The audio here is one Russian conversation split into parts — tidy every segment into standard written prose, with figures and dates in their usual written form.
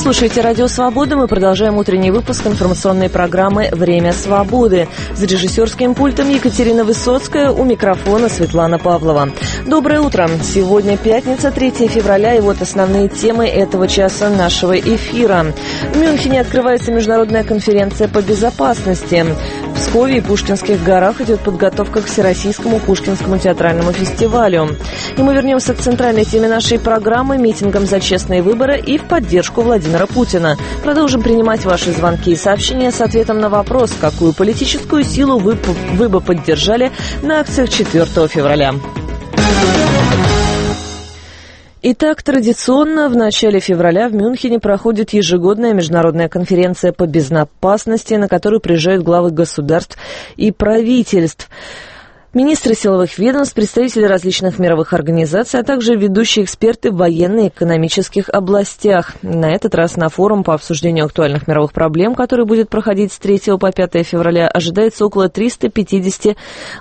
слушаете «Радио Свобода». Мы продолжаем утренний выпуск информационной программы «Время свободы». За режиссерским пультом Екатерина Высоцкая, у микрофона Светлана Павлова. Доброе утро. Сегодня пятница, 3 февраля, и вот основные темы этого часа нашего эфира. В Мюнхене открывается международная конференция по безопасности. В Пскове и Пушкинских горах идет подготовка к Всероссийскому Пушкинскому театральному фестивалю. И мы вернемся к центральной теме нашей программы – митингам за честные выборы и в поддержку Владимира Путина. Продолжим принимать ваши звонки и сообщения с ответом на вопрос, какую политическую силу вы бы поддержали на акциях 4 февраля. Итак, традиционно в начале февраля в Мюнхене проходит ежегодная международная конференция по безопасности, на которую приезжают главы государств и правительств. Министры силовых ведомств, представители различных мировых организаций, а также ведущие эксперты в военной и экономических областях. На этот раз на форум по обсуждению актуальных мировых проблем, который будет проходить с 3 по 5 февраля, ожидается около 350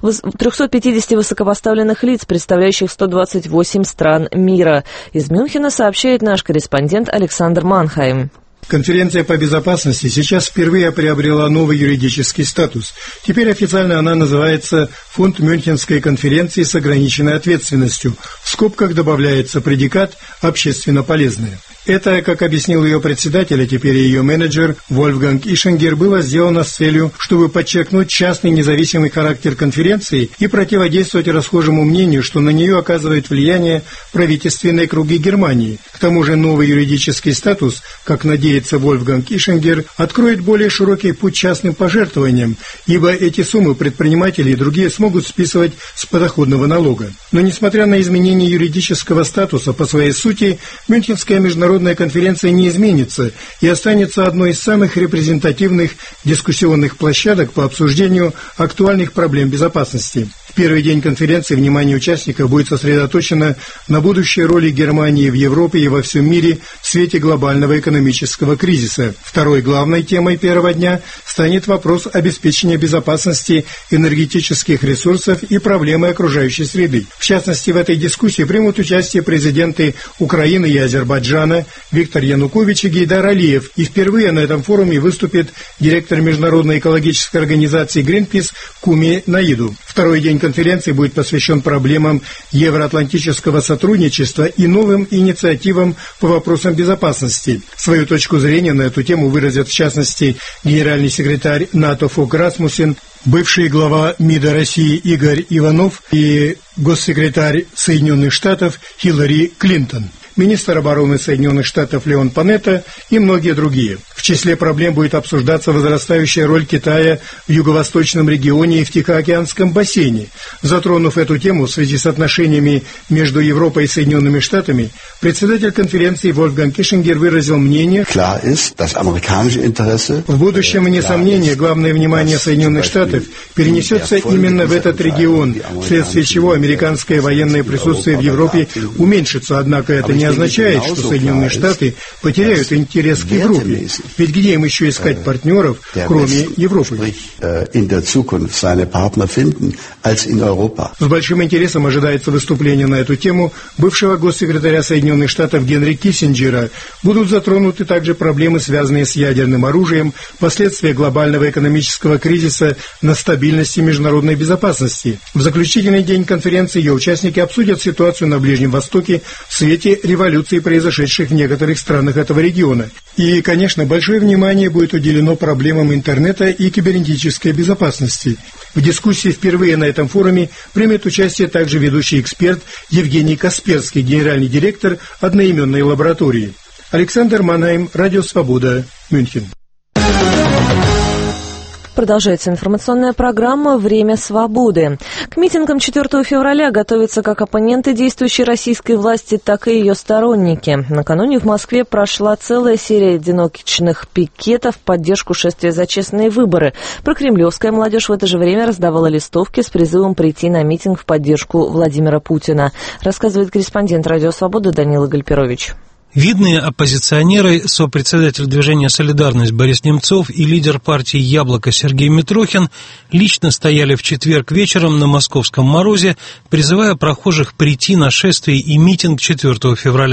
высокопоставленных лиц, представляющих 128 стран мира. Из Мюнхена сообщает наш корреспондент Александр Манхайм. Конференция по безопасности сейчас впервые приобрела новый юридический статус. Теперь официально она называется «Фонд Мюнхенской конференции с ограниченной ответственностью». В скобках добавляется предикат «общественно полезное». Это, как объяснил ее председатель, а теперь и ее менеджер Вольфганг Ишингер, было сделано с целью, чтобы подчеркнуть частный независимый характер конференции и противодействовать расхожему мнению, что на нее оказывает влияние правительственные круги Германии. К тому же новый юридический статус, как надеется Вольфганг Ишингер, откроет более широкий путь частным пожертвованиям, ибо эти суммы предприниматели и другие смогут списывать с подоходного налога. Но несмотря на изменение юридического статуса, по своей сути, Мюнхенская международная конференция не изменится и останется одной из самых репрезентативных дискуссионных площадок по обсуждению актуальных проблем безопасности. В первый день конференции внимание участников будет сосредоточено на будущей роли Германии в Европе и во всем мире в свете глобального экономического кризиса. Второй главной темой первого дня станет вопрос обеспечения безопасности энергетических ресурсов и проблемы окружающей среды. В частности, в этой дискуссии примут участие президенты Украины и Азербайджана Виктор Янукович и Гейдар Алиев. И впервые на этом форуме выступит директор международной экологической организации Greenpeace Куми Наиду. Второй день конференции будет посвящен проблемам евроатлантического сотрудничества и новым инициативам по вопросам безопасности. Свою точку зрения на эту тему выразят в частности генеральный секретарь НАТО Фог Расмуссен, бывший глава МИДа России Игорь Иванов и госсекретарь Соединенных Штатов Хиллари Клинтон, министр обороны Соединенных Штатов Леон Панетта и многие другие. В числе проблем будет обсуждаться возрастающая роль Китая в юго-восточном регионе и в Тихоокеанском бассейне. Затронув эту тему в связи с отношениями между Европой и Соединенными Штатами, председатель конференции Вольфганг Ишингер выразил мнение: в будущем, вне сомнения, главное внимание Соединенных Штатов перенесется именно в этот регион, вследствие чего американское военное присутствие в Европе уменьшится, однако это не означает, что Соединенные Штаты потеряют интерес к Европе. Ведь где им еще искать партнеров, кроме Европы? С большим интересом ожидается выступление на эту тему бывшего госсекретаря Соединенных Штатов Генри Киссинджера. Будут затронуты также проблемы, связанные с ядерным оружием, последствия глобального экономического кризиса на стабильности международной безопасности. В заключительный день конференции ее участники обсудят ситуацию на Ближнем Востоке в свете революций, произошедших в некоторых странах этого региона. И, конечно, большое внимание будет уделено проблемам интернета и кибернетической безопасности. В дискуссии впервые на этом форуме примет участие также ведущий эксперт Евгений Касперский, генеральный директор одноименной лаборатории. Александр Манхайм, Радио Свобода, Мюнхен. Продолжается информационная программа «Время свободы». К митингам 4 февраля готовятся как оппоненты действующей российской власти, так и ее сторонники. Накануне в Москве прошла целая серия одиночных пикетов в поддержку шествия за честные выборы. Прокремлевская молодежь в это же время раздавала листовки с призывом прийти на митинг в поддержку Владимира Путина. Рассказывает корреспондент «Радио Свобода» Данила Гальперович. Видные оппозиционеры, сопредседатель движения «Солидарность» Борис Немцов и лидер партии «Яблоко» Сергей Митрохин лично стояли в четверг вечером на московском морозе, призывая прохожих прийти на шествие и митинг 4 февраля.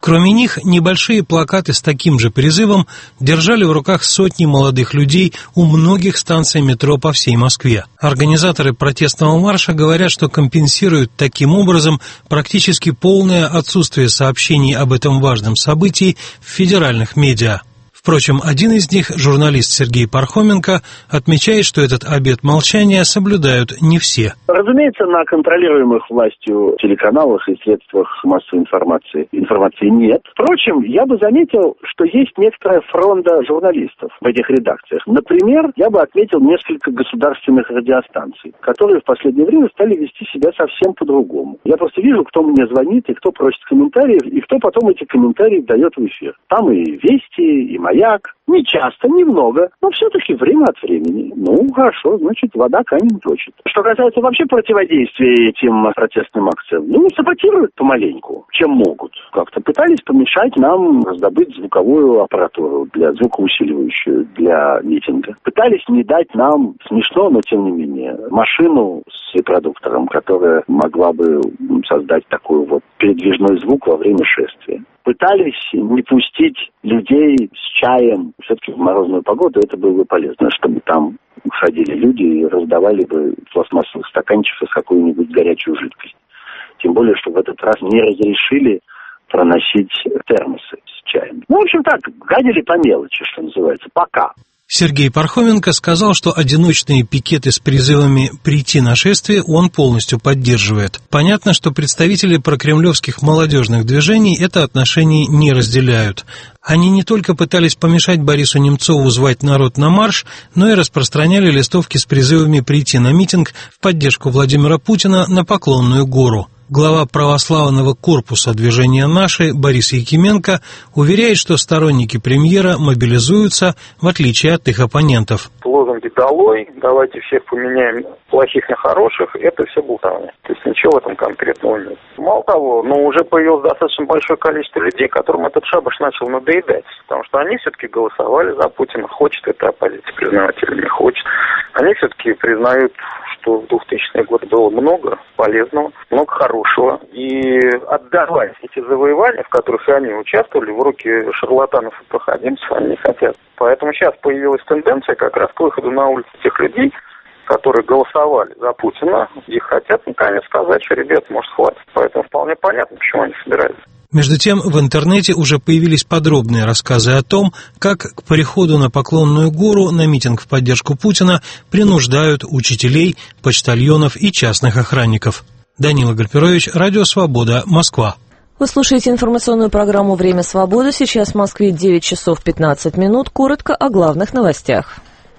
Кроме них, небольшие плакаты с таким же призывом держали в руках сотни молодых людей у многих станций метро по всей Москве. Организаторы протестного марша говорят, что компенсируют таким образом практически полное отсутствие сообщений об этом важном событии в федеральных медиа. Впрочем, один из них, журналист Сергей Пархоменко, отмечает, что этот обет молчания соблюдают не все. Разумеется, на контролируемых властью телеканалах и средствах массовой информации нет. Впрочем, я бы заметил, что есть некоторая фронта журналистов в этих редакциях. Например, я бы отметил несколько государственных радиостанций, которые в последнее время стали вести себя совсем по-другому. Я просто вижу, кто мне звонит и кто просит комментариев, и кто потом эти комментарии дает в эфир. Там и «Вести», и «Маяк». Не часто, немного, но все-таки время от времени. Ну, хорошо, значит, вода камень точит. Что касается вообще противодействия этим протестным акциям, саботируют помаленьку, чем могут. Как-то пытались помешать нам раздобыть звуковую аппаратуру, звукоусиливающую для митинга. Пытались не дать нам, смешно, но тем не менее, машину с репродуктором, которая могла бы создать такой вот передвижной звук во время шествия. Пытались не пустить людей с чаем. Все-таки в морозную погоду это было бы полезно, чтобы там ходили люди и раздавали бы в пластмассовых стаканчиках какую-нибудь горячую жидкость. Тем более, что в этот раз не разрешили проносить термосы с чаем. В общем так, гадили по мелочи, что называется, пока. Сергей Пархоменко сказал, что одиночные пикеты с призывами прийти на шествие он полностью поддерживает. Понятно, что представители прокремлевских молодежных движений это отношение не разделяют. Они не только пытались помешать Борису Немцову звать народ на марш, но и распространяли листовки с призывами прийти на митинг в поддержку Владимира Путина на Поклонную гору. Глава православного корпуса движения «Наши» Борис Якименко уверяет, что сторонники премьера мобилизуются, в отличие от их оппонентов. Лозунги «долой», «давайте всех поменяем плохих на хороших» — это все болтовня. То есть ничего в этом конкретного нет. Мало того, уже появилось достаточно большое количество людей, которым этот шабаш начал надоедать. Потому что они все-таки голосовали за Путина, хочет это оппозиция признавать или не хочет. Они все-таки признают, что в 2000-е годы было много полезного, много хорошего. И отдавать эти завоевания, в которых они участвовали, в руки шарлатанов и проходимцев, они не хотят. Поэтому сейчас появилась тенденция как раз к выходу на улицу тех людей, которые голосовали за Путина, и хотят наконец сказать, что, ребят, может, хватит. Поэтому вполне понятно, почему они собираются. Между тем, в интернете уже появились подробные рассказы о том, как к приходу на Поклонную гору на митинг в поддержку Путина принуждают учителей, почтальонов и частных охранников. Данила Гальперович, Радио Свобода, Москва. Вы слушаете информационную программу «Время свободы». Сейчас в Москве 9 часов 15 минут. Коротко о главных новостях.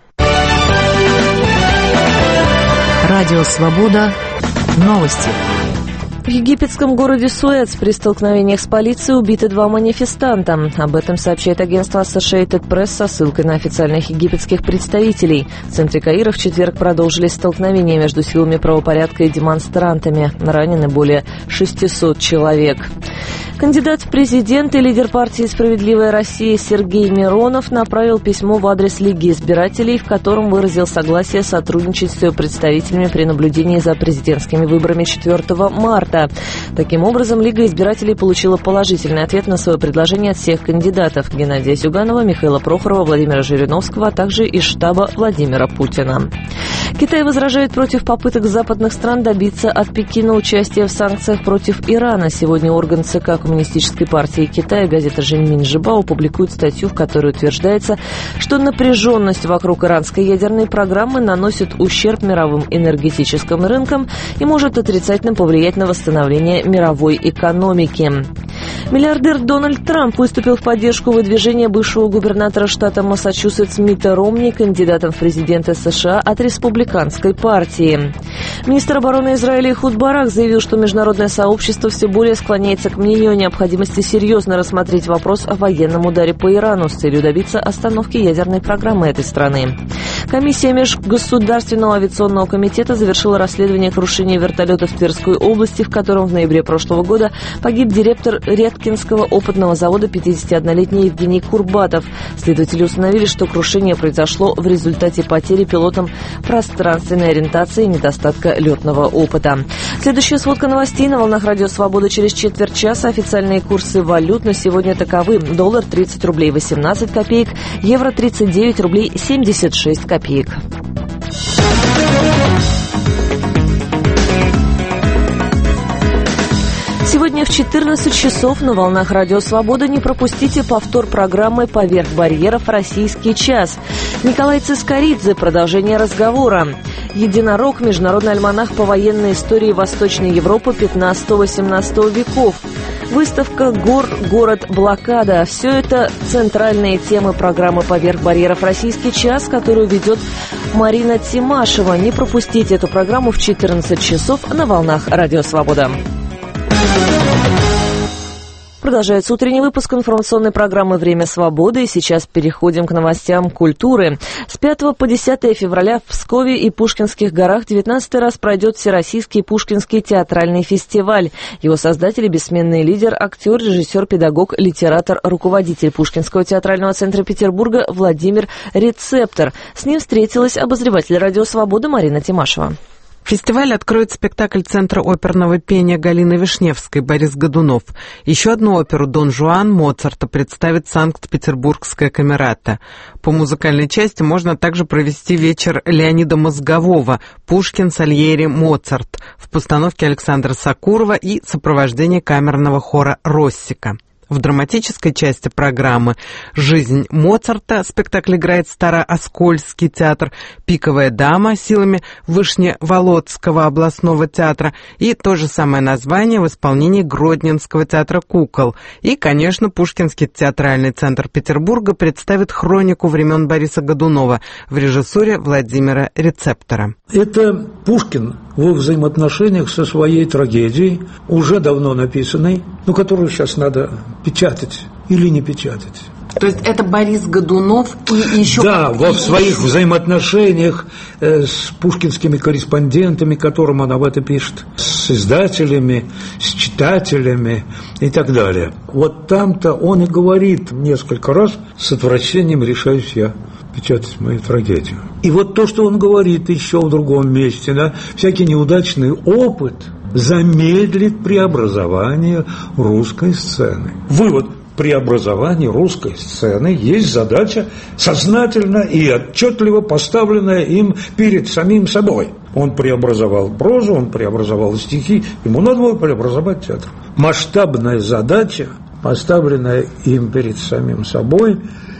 Радио Свобода. Новости. В египетском городе Суэц при столкновениях с полицией убиты 2 манифестанта. Об этом сообщает агентство Associated Press со ссылкой на официальных египетских представителей. В центре Каира в четверг продолжились столкновения между силами правопорядка и демонстрантами. Ранены более 600 человек. Кандидат в президенты и лидер партии «Справедливая Россия» Сергей Миронов направил письмо в адрес Лиги избирателей, в котором выразил согласие сотрудничать с ее представителями при наблюдении за президентскими выборами 4 марта. Таким образом, Лига избирателей получила положительный ответ на свое предложение от всех кандидатов: Геннадия Зюганова, Михаила Прохорова, Владимира Жириновского, а также из штаба Владимира Путина. Китай возражает против попыток западных стран добиться от Пекина участия в санкциях против Ирана. Сегодня орган ЦК Коммунистической партии Китая, газета «Жэньминь Жибао», публикует статью, в которой утверждается, что напряженность вокруг иранской ядерной программы наносит ущерб мировым энергетическим рынкам и может отрицательно повлиять на восстановление мировой экономики. Миллиардер Дональд Трамп выступил в поддержку выдвижения бывшего губернатора штата Массачусетс Митта Ромни кандидатом в президенты США от республиканской партии. Министр обороны Израиля Эхуд Барак заявил, что международное сообщество все более склоняется к мнению о необходимости серьезно рассмотреть вопрос о военном ударе по Ирану с целью добиться остановки ядерной программы этой страны. Комиссия Межгосударственного авиационного комитета завершила расследование крушения вертолета в Тверской области, в котором в ноябре прошлого года погиб директор Редкинского опытного завода 51-летний Евгений Курбатов. Следователи установили, что крушение произошло в результате потери пилотом пространственной ориентации и недостатка летного опыта. Следующая сводка новостей на волнах Радио Свобода через четверть часа. Официальные курсы валют на сегодня таковы. Доллар 30 рублей 18 копеек, евро 39 рублей 76 копеек. Сегодня в 14 часов на волнах Радио Свобода не пропустите повтор программы «Поверх барьеров. Российский час». Николай Цискоридзе. Продолжение разговора. «Единорог. Международный альманах по военной истории Восточной Европы 15-18 веков». Выставка «Город. Блокада». Все это центральные темы программы «Поверх барьеров. Российский час», которую ведет Марина Тимашева. Не пропустите эту программу в 14 часов на волнах Радио Свобода. Продолжается утренний выпуск информационной программы «Время свободы». И сейчас переходим к новостям культуры. С 5 по 10 февраля в Пскове и Пушкинских горах 19-й раз пройдет Всероссийский Пушкинский театральный фестиваль. Его создатель, бессменный лидер, актер, режиссер, педагог, литератор, руководитель Пушкинского театрального центра Петербурга Владимир Рецептор. С ним встретилась обозреватель «Радио Свобода» Марина Тимашева. Фестиваль откроет спектакль Центра оперного пения Галины Вишневской «Борис Годунов». Еще одну оперу «Дон Жуан» Моцарта представит Санкт-Петербургская камерата. По музыкальной части можно также провести вечер Леонида Мозгового «Пушкин, Сальери, Моцарт» в постановке Александра Сакурова и сопровождении камерного хора «Россика». В драматической части программы «Жизнь Моцарта» спектакль играет Старооскольский театр, «Пиковая дама» силами Вышневолодского областного театра и то же самое название в исполнении Гродненского театра кукол. И, конечно, Пушкинский театральный центр Петербурга представит хронику времен Бориса Годунова в режиссуре Владимира Рецептора. Это Пушкин во взаимоотношениях со своей трагедией, уже давно написанной, но которую сейчас надо печатать или не печатать. То есть это Борис Годунов и еще... Да, во своих взаимоотношениях с пушкинскими корреспондентами, которым он об этом пишет, с издателями, с читателями и так далее. Вот там-то он и говорит несколько раз: с отвращением решаюсь я печатать мою трагедию. И вот то, что он говорит еще в другом месте, да, всякий неудачный опыт замедлит преобразование русской сцены. Вывод: при образовании русской сцены есть задача, сознательно и отчетливо поставленная им перед самим собой. Он преобразовал прозу, он преобразовал стихи, ему надо было преобразовать театр. Масштабная задача, поставленная им перед самим собой,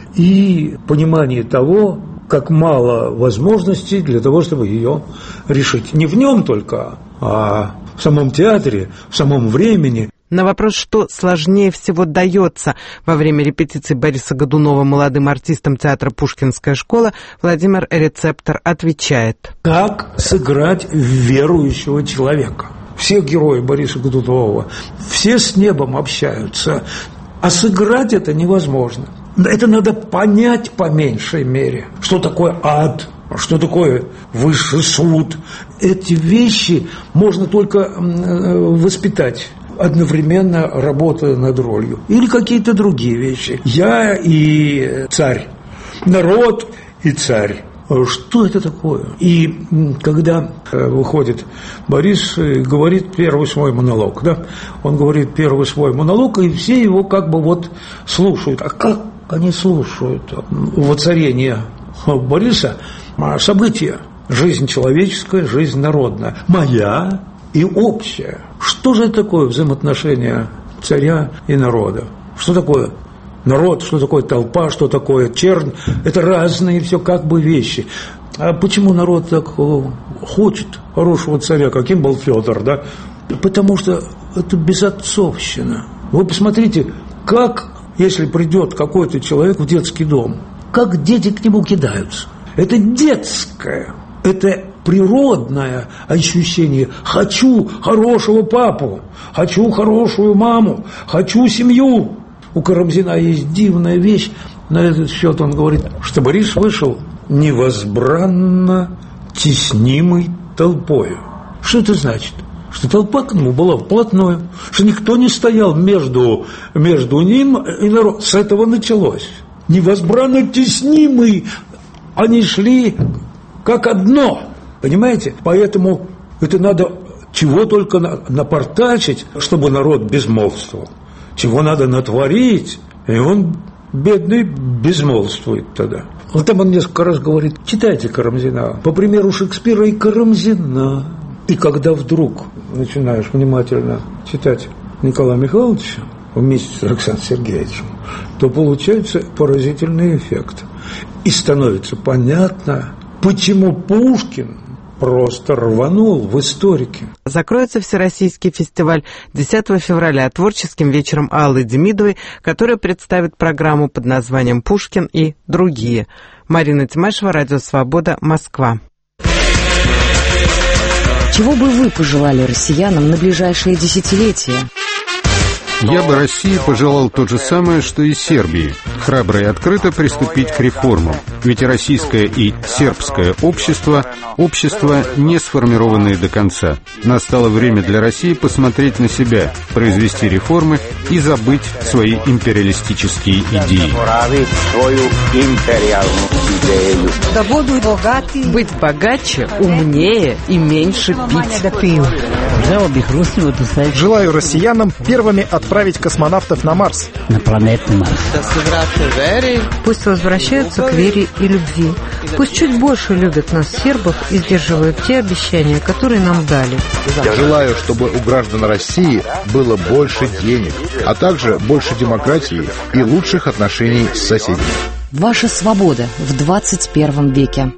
и понимание того, как мало возможностей для того, чтобы ее решить. Не в нем только, а в самом театре, в самом времени. На вопрос, что сложнее всего дается во время репетиции Бориса Годунова молодым артистам театра «Пушкинская школа», Владимир Рецептор отвечает: как сыграть верующего человека? Все герои Бориса Годунова, все с небом общаются, а сыграть это невозможно. Это надо понять по меньшей мере, что такое ад, что такое высший суд. Эти вещи можно только воспитать, одновременно работая над ролью. Или какие-то другие вещи. Я и царь, народ и царь. Что это такое? И когда выходит Борис и говорит первый свой монолог, да, он говорит первый свой монолог, и все его как бы вот слушают. А как они слушают? Воцарение Бориса, события, жизнь человеческая, жизнь народная, моя и общая. Что же это такое взаимоотношения царя и народа? Что такое народ, что такое толпа, что такое чернь? Это разные все как бы вещи. А почему народ так хочет хорошего царя, каким был Федор, да? Потому что это безотцовщина. Вы посмотрите, как, если придет какой-то человек в детский дом, как дети к нему кидаются. Это детское, это природное ощущение. Хочу хорошего папу, хочу хорошую маму, хочу семью. У Карамзина есть дивная вещь. На этот счет он говорит, что Борис вышел невозбранно теснимый толпою. Что это значит? Что толпа к нему была вплотную, что никто не стоял между ним и народом. С этого началось. Невозбранно теснимый, они шли как одно, понимаете? Поэтому это надо чего только напортачить, чтобы народ безмолвствовал. Чего надо натворить, и он, бедный, безмолвствует тогда. Вот там он несколько раз говорит: читайте Карамзина, по примеру Шекспира и Карамзина. И когда вдруг начинаешь внимательно читать Николая Михайловича вместе с Александром Сергеевичем, то получается поразительный эффект. И становится понятно, почему Пушкин просто рванул в историки. Закроется Всероссийский фестиваль 10 февраля творческим вечером Аллы Демидовой, которая представит программу под названием «Пушкин и другие». Марина Тимашева, Радио Свобода, Москва. Чего бы вы пожелали россиянам на ближайшие десятилетия? Я бы России пожелал то же самое, что и Сербии. Храбро и открыто приступить к реформам. Ведь российское и сербское общество не сформированные до конца. Настало время для России посмотреть на себя, произвести реформы и забыть свои империалистические идеи. Быть богаче, умнее и меньше пить. Желаю россиянам первыми отправить космонавтов на Марс. На планету Марс. Пусть возвращаются к вере и любви. Пусть чуть больше любят нас, сербов, и сдерживают те обещания, которые нам дали. Я желаю, чтобы у граждан России было больше денег, а также больше демократии и лучших отношений с соседями. Ваша свобода в 21 веке.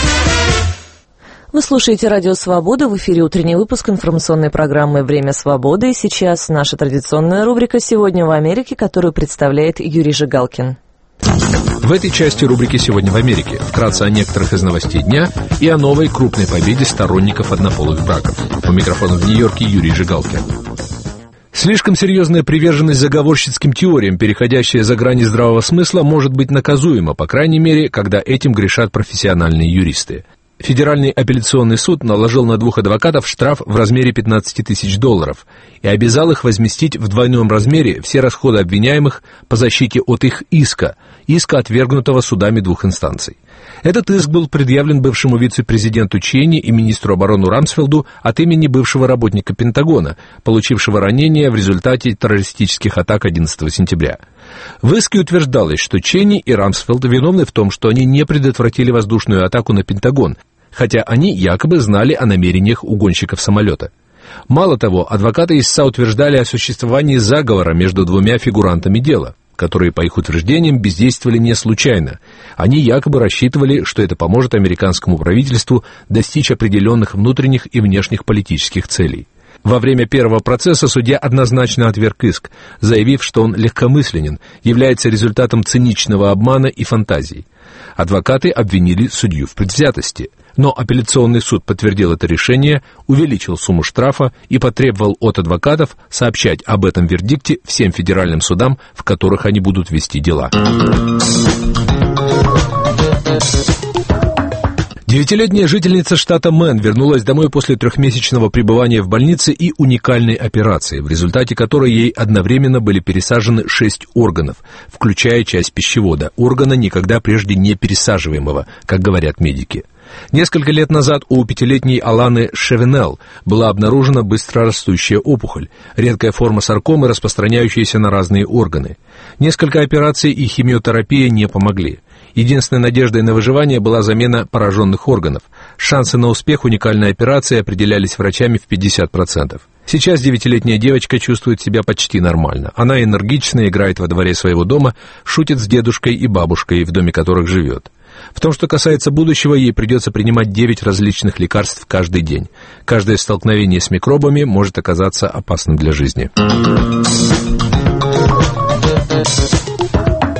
Вы слушаете Радио Свобода, в эфире утренний выпуск информационной программы «Время свободы». И сейчас наша традиционная рубрика «Сегодня в Америке», которую представляет Юрий Жигалкин. В этой части рубрики «Сегодня в Америке» вкратце о некоторых из новостей дня и о новой крупной победе сторонников однополых браков. У микрофона в Нью-Йорке Юрий Жигалкин. Слишком серьезная приверженность заговорщицким теориям, переходящая за грани здравого смысла, может быть наказуема, по крайней мере, когда этим грешат профессиональные юристы. Федеральный апелляционный суд наложил на двух адвокатов штраф в размере $15 тысяч и обязал их возместить в двойном размере все расходы обвиняемых по защите от их иска, отвергнутого судами двух инстанций. Этот иск был предъявлен бывшему вице-президенту Чейни и министру обороны Рамсфелду от имени бывшего работника Пентагона, получившего ранение в результате террористических атак 11 сентября. В иске утверждалось, что Чейни и Рамсфелд виновны в том, что они не предотвратили воздушную атаку на Пентагон, хотя они якобы знали о намерениях угонщиков самолета. Мало того, адвокаты истца утверждали о существовании заговора между двумя фигурантами дела, которые, по их утверждениям, бездействовали не случайно. Они якобы рассчитывали, что это поможет американскому правительству достичь определенных внутренних и внешних политических целей. Во время первого процесса судья однозначно отверг иск, заявив, что он легкомысленен, является результатом циничного обмана и фантазий. Адвокаты обвинили судью в предвзятости, но апелляционный суд подтвердил это решение, увеличил сумму штрафа и потребовал от адвокатов сообщать об этом вердикте всем федеральным судам, в которых они будут вести дела. 9-летняя жительница штата Мэн вернулась домой после 3-месячного пребывания в больнице и уникальной операции, в результате которой ей одновременно были пересажены 6 органов, включая часть пищевода, органа, никогда прежде не пересаживаемого, как говорят медики. Несколько лет назад у 5-летней Аланы Шевенел была обнаружена быстрорастущая опухоль, редкая форма саркомы, распространяющаяся на разные органы. Несколько операций и химиотерапия не помогли. Единственной надеждой на выживание была замена пораженных органов. Шансы на успех уникальной операции определялись врачами в 50%. Сейчас 9-летняя девочка чувствует себя почти нормально. Она энергично играет во дворе своего дома, шутит с дедушкой и бабушкой, в доме которых живет. В том, что касается будущего, ей придется принимать 9 различных лекарств каждый день. Каждое столкновение с микробами может оказаться опасным для жизни.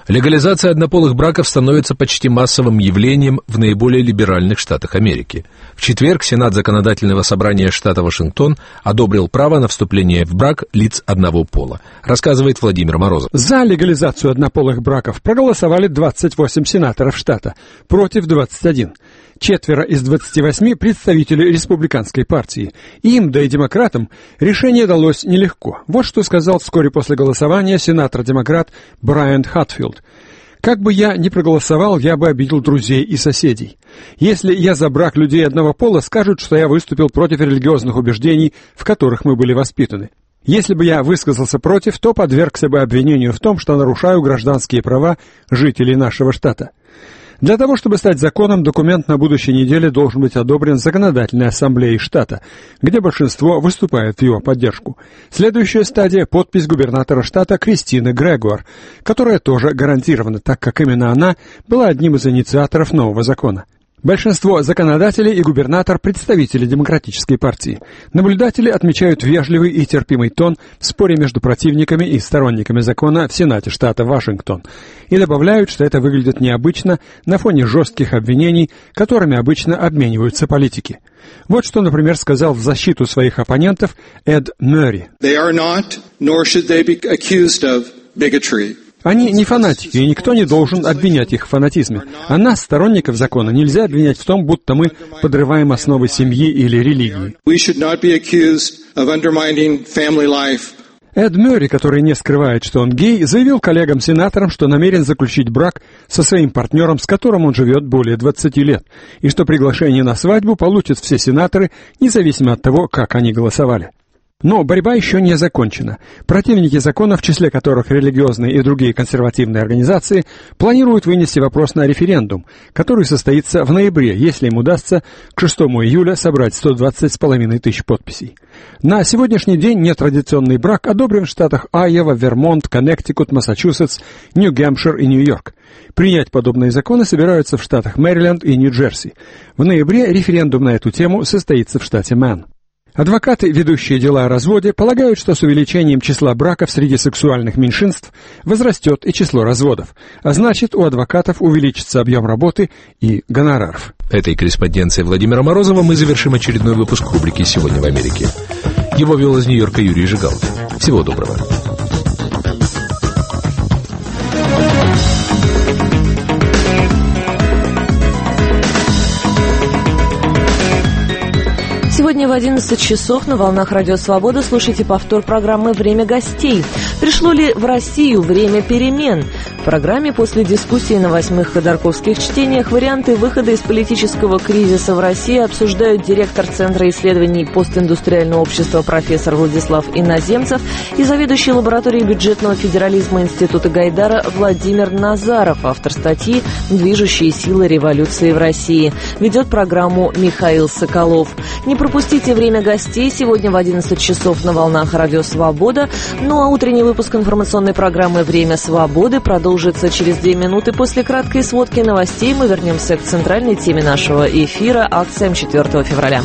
Легализация однополых браков становится почти массовым явлением в наиболее либеральных штатах Америки. В четверг Сенат Законодательного собрания штата Вашингтон одобрил право на вступление в брак лиц одного пола, рассказывает Владимир Морозов. За легализацию однополых браков проголосовали 28 сенаторов штата, против 21. 4 из 28 представители республиканской партии. Им, да и демократам, решение далось нелегко. Вот что сказал вскоре после голосования сенатор-демократ Брайан Хатфилд. «Как бы я ни проголосовал, я бы обидел друзей и соседей. Если я за брак людей одного пола, скажут, что я выступил против религиозных убеждений, в которых мы были воспитаны. Если бы я высказался против, то подвергся бы обвинению в том, что нарушаю гражданские права жителей нашего штата». Для того, чтобы стать законом, документ на будущей неделе должен быть одобрен Законодательной ассамблеей штата, где большинство выступает в его поддержку. Следующая стадия – подпись губернатора штата Кристины Грегуар, которая тоже гарантирована, так как именно она была одним из инициаторов нового закона. Большинство законодателей и губернатор – представители Демократической партии. Наблюдатели отмечают вежливый и терпимый тон в споре между противниками и сторонниками закона в Сенате штата Вашингтон и добавляют, что это выглядит необычно на фоне жестких обвинений, которыми обычно обмениваются политики. Вот что, например, сказал в защиту своих оппонентов Эд Мюррей. Они не фанатики, и никто не должен обвинять их в фанатизме. А нас, сторонников закона, нельзя обвинять в том, будто мы подрываем основы семьи или религии. Эд Мюррей, который не скрывает, что он гей, заявил коллегам-сенаторам, что намерен заключить брак со своим партнером, с которым он живет более 20 лет, и что приглашение на свадьбу получат все сенаторы, независимо от того, как они голосовали. Но борьба еще не закончена. Противники закона, в числе которых религиозные и другие консервативные организации, планируют вынести вопрос на референдум, который состоится в ноябре, если им удастся к 6 июля собрать 120,5 тысяч подписей. На сегодняшний день нетрадиционный брак одобрен в штатах Айова, Вермонт, Коннектикут, Массачусетс, Нью-Гэмпшир и Нью-Йорк. Принять подобные законы собираются в штатах Мэриленд и Нью-Джерси. В ноябре референдум на эту тему состоится в штате Мэн. Адвокаты, ведущие дела о разводе, полагают, что с увеличением числа браков среди сексуальных меньшинств возрастет и число разводов, а значит, у адвокатов увеличится объем работы и гонораров. Этой корреспонденцией Владимира Морозова мы завершим очередной выпуск рубрики «Сегодня в Америке». Его вел из Нью-Йорка Юрий Жигалкин. Всего доброго. Сегодня в 11 часов на волнах Радио Свобода слушайте повтор программы «Время гостей». Пришло ли в Россию время перемен? В программе после дискуссии на 8-х ходорковских чтениях варианты выхода из политического кризиса в России обсуждают директор Центра исследований постиндустриального общества профессор Владислав Иноземцев и заведующий лабораторией бюджетного федерализма Института Гайдара Владимир Назаров, автор статьи «Движущие силы революции в России». Ведет программу Михаил Соколов. Не пропустите «Время гостей» сегодня в 11 часов на волнах Радио Свобода. Ну а утренний выпуск информационной программы «Время свободы» продолжится через 2 минуты. После краткой сводки новостей мы вернемся к центральной теме нашего эфира – акциям 4 февраля.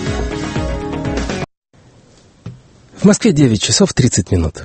В Москве 9 часов 30 минут.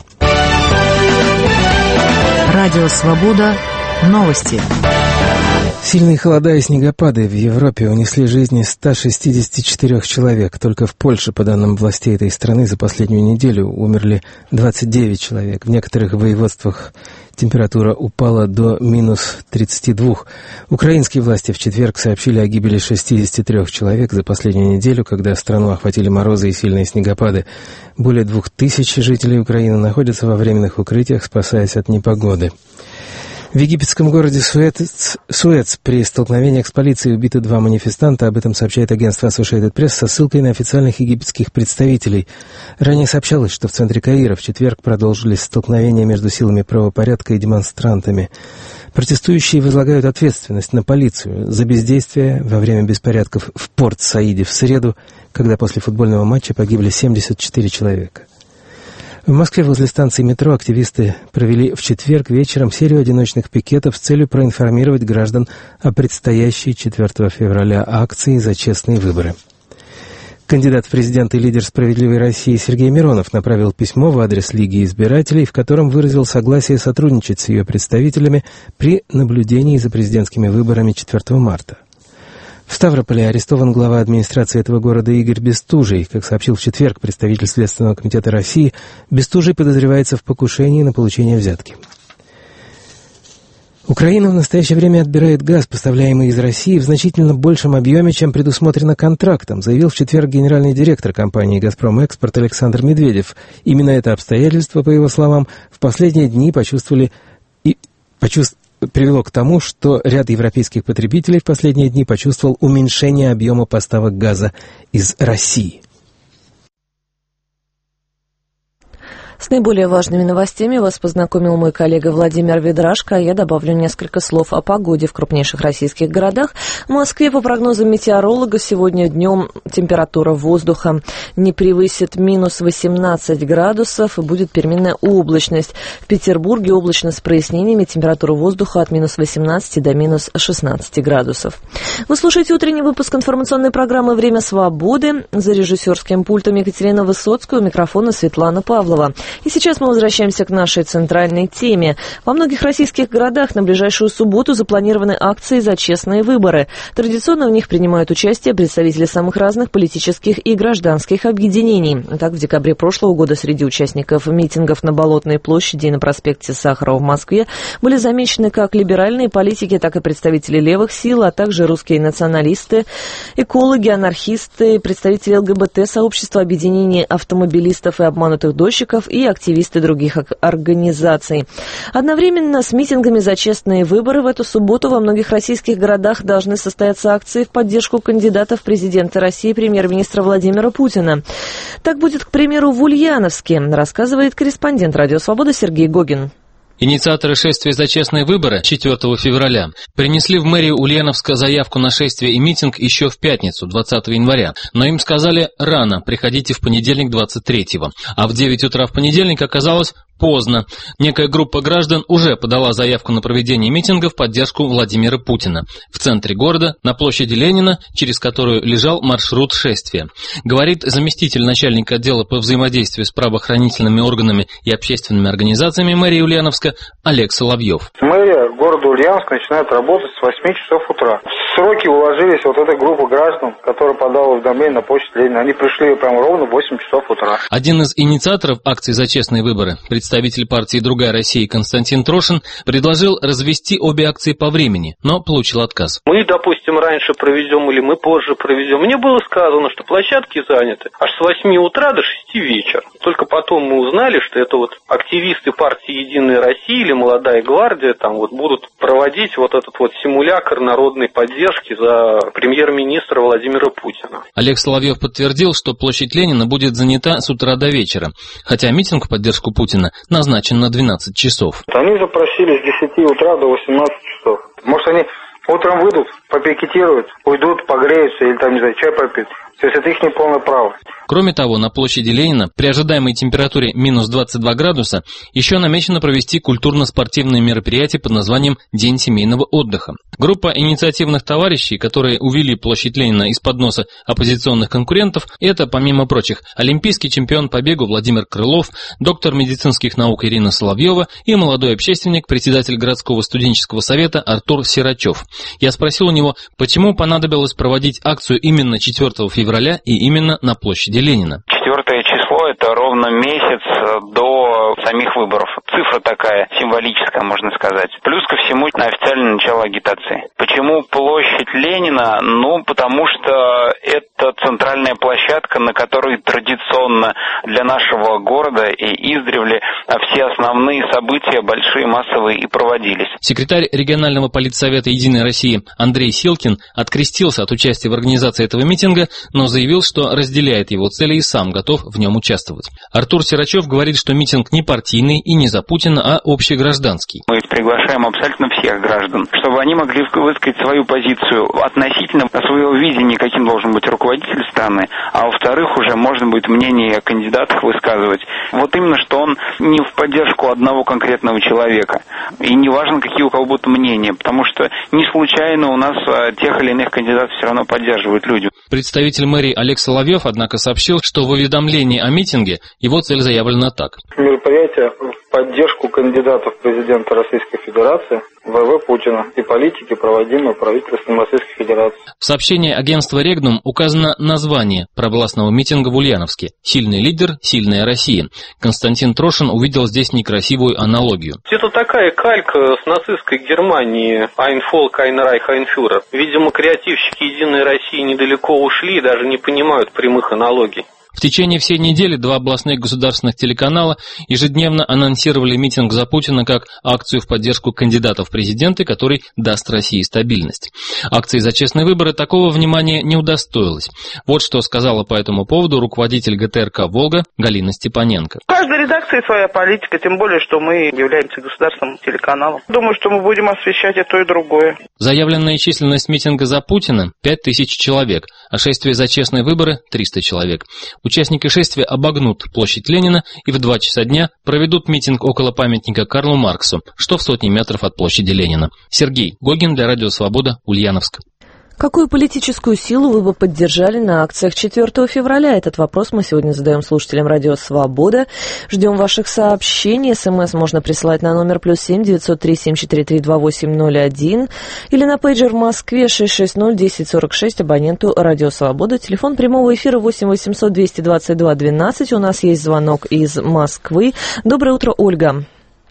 Радио Свобода. Новости. Сильные холода и снегопады в Европе унесли жизни 164 человек. Только в Польше, по данным властей этой страны, за последнюю неделю умерли 29 человек. В некоторых воеводствах температура упала до минус 32. Украинские власти в четверг сообщили о гибели 63 человек за последнюю неделю, когда страну охватили морозы и сильные снегопады. Более 2000 жителей Украины находятся во временных укрытиях, спасаясь от непогоды. В египетском городе Суэц при столкновениях с полицией убиты 2 манифестанта. Об этом сообщает агентство Associated Press со ссылкой на официальных египетских представителей. Ранее сообщалось, что в центре Каира в четверг продолжились столкновения между силами правопорядка и демонстрантами. Протестующие возлагают ответственность на полицию за бездействие во время беспорядков в Порт-Саиде в среду, когда после футбольного матча погибли 74 человека. В Москве возле станции метро активисты провели в четверг вечером серию одиночных пикетов с целью проинформировать граждан о предстоящей 4 февраля акции за честные выборы. Кандидат в президенты и лидер «Справедливой России» Сергей Миронов направил письмо в адрес Лиги избирателей, в котором выразил согласие сотрудничать с ее представителями при наблюдении за президентскими выборами 4 марта. В Ставрополе арестован глава администрации этого города Игорь Бестужий. Как сообщил в четверг представитель Следственного комитета России, Бестужий подозревается в покушении на получение взятки. Украина в настоящее время отбирает газ, поставляемый из России, в значительно большем объеме, чем предусмотрено контрактом, заявил в четверг генеральный директор компании «Газпром Экспорт» Александр Медведев. Именно это обстоятельство, по его словам, в последние дни привело к тому, что ряд европейских потребителей в последние дни почувствовал уменьшение объема поставок газа из России. С наиболее важными новостями вас познакомил мой коллега Владимир Ведрашко, а я добавлю несколько слов о погоде в крупнейших российских городах. В Москве, по прогнозам метеоролога, сегодня днем температура воздуха не превысит минус 18 градусов и будет переменная облачность. В Петербурге облачно с прояснениями, температура воздуха от минус 18 до минус 16 градусов. Вы слушаете утренний выпуск информационной программы «Время свободы». За режиссерским пультом Екатерина Высоцкая, у микрофона Светлана Павлова. И сейчас мы возвращаемся к нашей центральной теме. Во многих российских городах на ближайшую субботу запланированы акции за честные выборы. Традиционно в них принимают участие представители самых разных политических и гражданских объединений. Так, в декабре прошлого года среди участников митингов на Болотной площади и на проспекте Сахарова в Москве были замечены как либеральные политики, так и представители левых сил, а также русские националисты, экологи, анархисты, представители ЛГБТ-сообщества, объединений автомобилистов и обманутых дольщиков и активисты других организаций. Одновременно с митингами за честные выборы в эту субботу во многих российских городах должны состояться акции в поддержку кандидата в президенты России премьер-министра Владимира Путина. Так будет, к примеру, в Ульяновске, рассказывает корреспондент «Радио Свобода» Сергей Гогин. Инициаторы шествия за честные выборы 4 февраля принесли в мэрию Ульяновска заявку на шествие и митинг еще в пятницу, 20 января. Но им сказали рано, приходите в понедельник 23-го. А в 9 утра в понедельник оказалось поздно. Некая группа граждан уже подала заявку на проведение митинга в поддержку Владимира Путина. В центре города, на площади Ленина, через которую лежал маршрут шествия. Говорит заместитель начальника отдела по взаимодействию с правоохранительными органами и общественными организациями мэрии Ульяновска Олег Соловьев. Мэрия города Ульяновска начинает работать с 8 часов утра. В сроки уложились вот эта группа граждан, которая подала уведомление на площадь Ленина. Они пришли прямо ровно в 8 часов утра. Один из инициаторов акции за честные выборы, представитель партии «Другая Россия» Константин Трошин, предложил развести обе акции по времени, но получил отказ. Мы, допустим, раньше проведем или мы позже проведем. Мне было сказано, что площадки заняты аж с 8 утра до 6 вечера. Только потом мы узнали, что это вот активисты партии «Единая Россия» или «Молодая гвардия» там вот будут проводить вот этот вот симулятор народной поддержки за премьер-министра Владимира Путина. Олег Соловьев подтвердил, что площадь Ленина будет занята с утра до вечера, хотя митинг в поддержку Путина назначен на 12 часов. Они запросили с 10 утра до 18 часов. Может, они утром выйдут, попикетируют, уйдут, погреются или там, не знаю, чай попьют. То есть это их неполное право. Кроме того, на площади Ленина при ожидаемой температуре минус 22 градуса еще намечено провести культурно-спортивное мероприятие под названием «День семейного отдыха». Группа инициативных товарищей, которые увели площадь Ленина из-под носа оппозиционных конкурентов, это, помимо прочих, олимпийский чемпион по бегу Владимир Крылов, доктор медицинских наук Ирина Соловьева и молодой общественник, председатель городского студенческого совета Артур Сирачев. Я спросил у него, почему понадобилось проводить акцию именно 4 февраля и именно на площади Ленина. 4 число – это ровно месяц до самих выборов. Цифра такая символическая, можно сказать. Плюс ко всему официальное начало агитации. Почему площадь Ленина? Ну, потому что это центральная площадка, на которой традиционно для нашего города и издревле все основные события, большие, массовые, и проводились. Секретарь регионального политсовета «Единой России» Андрей Силкин открестился от участия в организации этого митинга, но заявил, что разделяет его цели и сам готов в нем участвовать. Артур Сирачев говорит, что митинг не партийный и не за Путина, а общегражданский. Мы приглашаем абсолютно всех граждан, чтобы они могли высказать свою позицию относительно своего видения, каким должен быть руководитель страны, а во-вторых, уже можно будет мнение о кандидатах высказывать. Вот именно, что он не в поддержку одного конкретного человека. И не важно, какие у кого будут мнения, потому что не случайно у нас тех или иных кандидатов все равно поддерживают люди. Представитель мэрии Олег Соловьев, однако, сообщил, что в уведомлении о митинге его цель заявлена так. Мероприятие в поддержку кандидатов в президента Российской Федерации ВВ Путина и политики, проводимые правительством Российской Федерации. В сообщении агентства «Регнум» указано название провластного митинга в Ульяновске. «Сильный лидер, сильная Россия». Константин Трошин увидел здесь некрасивую аналогию. Это такая калька с нацистской Германии «Ein Volk, ein Reich, ein Führer». Видимо, креативщики «Единой России» недалеко ушли и даже не понимают прямых аналогий. В течение всей недели 2 областных государственных телеканала ежедневно анонсировали митинг за Путина как акцию в поддержку кандидата в президенты, который даст России стабильность. Акция за честные выборы такого внимания не удостоилась. Вот что сказала по этому поводу руководитель ГТРК «Волга» Галина Степаненко. У каждой редакции своя политика, тем более, что мы являемся государственным телеканалом. Думаю, что мы будем освещать и то, и другое. Заявленная численность митинга за Путина – 5000 человек, а шествие за честные выборы – 300 человек. Участники шествия обогнут площадь Ленина и в 2 часа дня проведут митинг около памятника Карлу Марксу, что в сотни метров от площади Ленина. Сергей Гогин для Радио Свобода, Ульяновск. Какую политическую силу вы бы поддержали на акциях 4 февраля? Этот вопрос мы сегодня задаем слушателям Радио Свобода. Ждем ваших сообщений. СМС можно присылать на номер +7 903 743 2801 или на пейджер в Москве 660 1046 абоненту Радио Свобода. Телефон прямого эфира 8 800 222 12. У нас есть звонок из Москвы. Доброе утро, Ольга.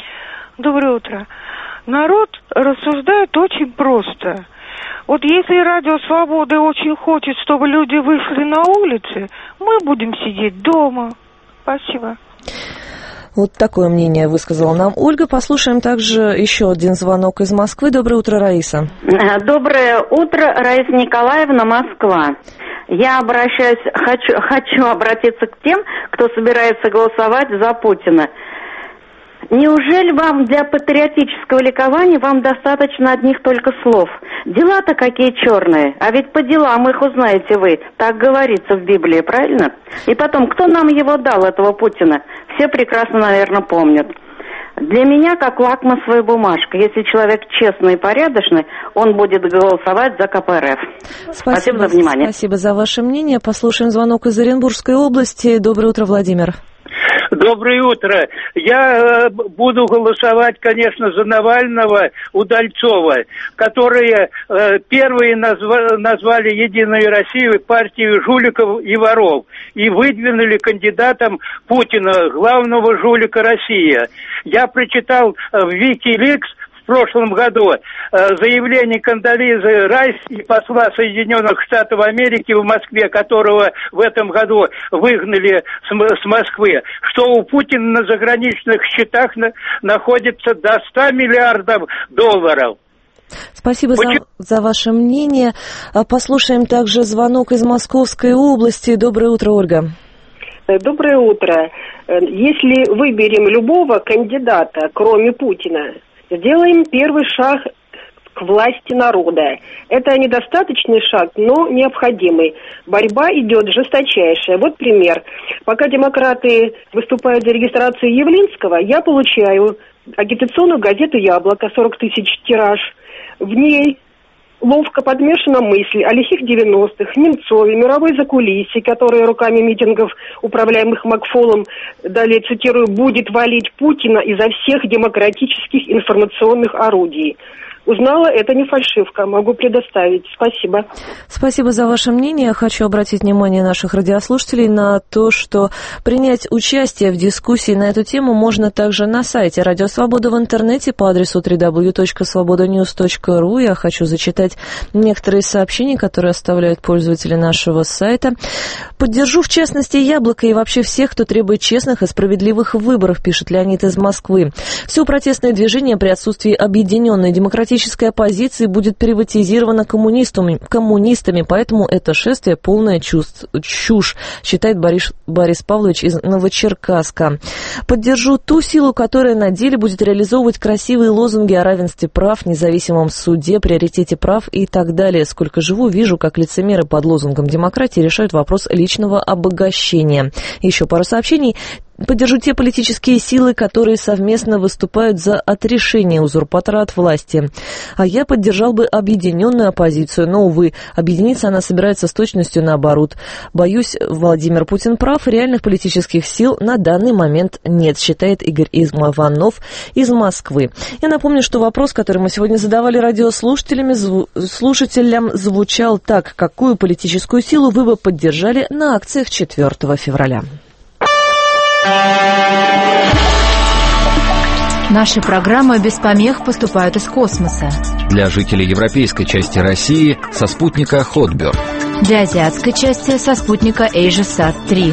Доброе утро. Народ рассуждает очень просто. Вот если Радио Свободы очень хочет, чтобы люди вышли на улицы, мы будем сидеть дома. Спасибо. Вот такое мнение высказала нам Ольга. Послушаем также еще один звонок из Москвы. Доброе утро, Раиса. Доброе утро, Раиса Николаевна, Москва. Я хочу обратиться к тем, кто собирается голосовать за Путина. Неужели вам для патриотического ликования вам достаточно одних только слов? Дела-то какие черные, а ведь по делам их узнаете вы. Так говорится в Библии, правильно? И потом, кто нам его дал, этого Путина? Все прекрасно, наверное, помнят. Для меня как лакмусовая бумажка. Если человек честный и порядочный, он будет голосовать за КПРФ. Спасибо за внимание. Спасибо за ваше мнение. Послушаем звонок из Оренбургской области. Доброе утро, Владимир. Доброе утро. Я буду голосовать, конечно, за Навального, Удальцова, которые первые назвали «Единую Россию» партию жуликов и воров и выдвинули кандидатом Путина, главного жулика России. Я прочитал в Wikileaks в прошлом году заявление Кондолизы Райс и посла Соединенных Штатов Америки в Москве, которого в этом году выгнали с Москвы, что у Путина на заграничных счетах находится до 100 миллиардов долларов. Спасибо за ваше мнение. Послушаем также звонок из Московской области. Доброе утро, Ольга. Доброе утро. Если выберем любого кандидата, кроме Путина, сделаем первый шаг к власти народа. Это недостаточный шаг, но необходимый. Борьба идет жесточайшая. Вот пример. Пока демократы выступают за регистрацию Явлинского, я получаю агитационную газету «Яблоко», 40 тысяч тираж. В ней ловко подмешана мысль о лихих 90-х, Немцове, мировой закулисье, которые руками митингов, управляемых Макфолом, далее цитирую, будет валить Путина изо всех демократических информационных орудий. Узнала, это не фальшивка, могу предоставить. Спасибо. Спасибо за ваше мнение. Я хочу обратить внимание наших радиослушателей на то, что принять участие в дискуссии на эту тему можно также на сайте Радио Свобода в интернете по адресу www.svobodanews.ru. Я хочу зачитать некоторые сообщения, которые оставляют пользователи нашего сайта. Поддержу, в частности, Яблоко и вообще всех, кто требует честных и справедливых выборов, пишет Леонид из Москвы. Все протестное движение при отсутствии объединенной демократической политической оппозиции будет приватизирована коммунистами, поэтому это шествие полная чушь, считает Борис Павлович из Новочеркасска. Поддержу ту силу, которая на деле будет реализовывать красивые лозунги о равенстве прав, независимом суде, приоритете прав и так далее. Сколько живу, вижу, как лицемеры под лозунгом демократии решают вопрос личного обогащения. Еще пару сообщений. Поддержу те политические силы, которые совместно выступают за отрешение узурпатора от власти. А я поддержал бы объединенную оппозицию, но, увы, объединиться она собирается с точностью наоборот. Боюсь, Владимир Путин прав, реальных политических сил на данный момент нет, считает Игорь Иванов из Москвы. Я напомню, что вопрос, который мы сегодня задавали радиослушателям, звучал так: какую политическую силу вы бы поддержали на акциях 4 февраля? Наши программы без помех поступают из космоса. Для жителей европейской части России со спутника Хотберг. Для азиатской части со спутника AsiaSat-3.